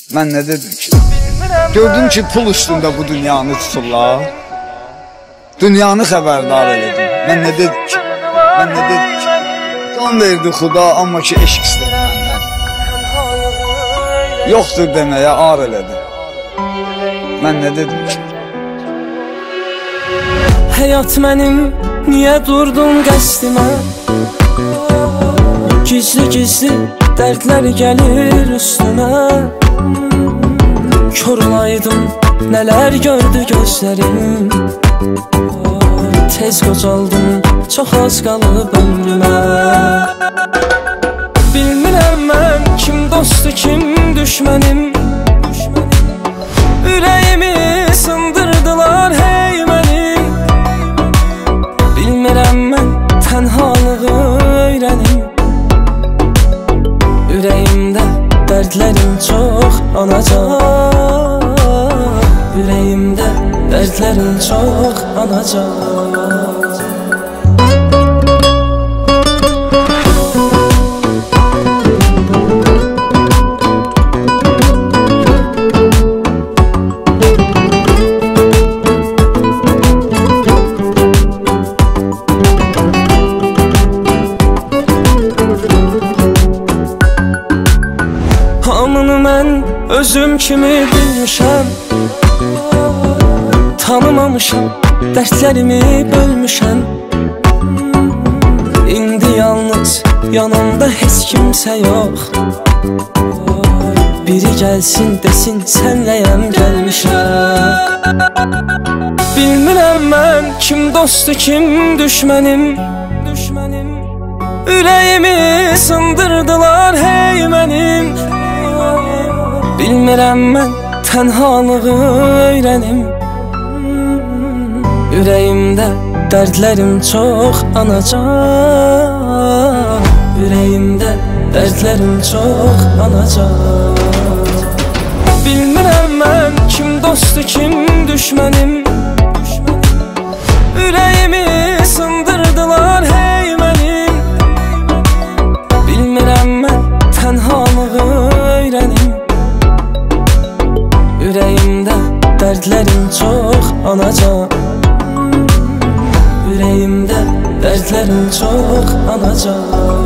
Mən nə dedim ki? Gördüm ki, pul üstündə bu dünyanı tuturlar. Dünyanı xəbərdar elədim. Mən nə dedim ki? Mən nə dedim ki? Can verdi Xuda, amma ki eşq istədi məndən. Yoxdur deməyə ar elədi. Mən nə dedim ki? Həyat mənim, niyə durdun qəsdimə? Gizli-gizli dərdlər gəlir üstümə. Kör olaydım, nələr gördü gözlərim. Tez qocaldım, çox az qalıb ömrümə. Bilmirəm mən, kim dostdur, kim düşmənim. Ürəyimi sındırdılar hey mənim. Bilmirəm mən, tənhalığı öyrənim. Ürəyimdə dərdlərim çox anacan. Ürəyimdə dərdlərim çox anacan. Hamını mən özüm kimi bilmişəm. Tanımamışam, dərdlərimi bölmüşəm. İndi yalnız yanımda heç kimsə yox. Biri gəlsin desin sənləyəm gəlmişəm. Bilmirəm mən, kim dostdur, kim düşmənim. Ürəyimi sındırdılar hey mənim. Bilmirəm mən, tənhalığı öyrənim. Ürəyimdə dərdlərim çox anacan. Ürəyimdə dərdlərim çox anacan. Bilmirəm mən, kim dostdur, kim düşmənim. Ürəyimi sındırdılar hey mənim. Bilmirəm mən, tənhalığı öyrənim. Ürəyimdə dərdlərim çox anacan. Ürəyimdə dərdlərim çox anacan.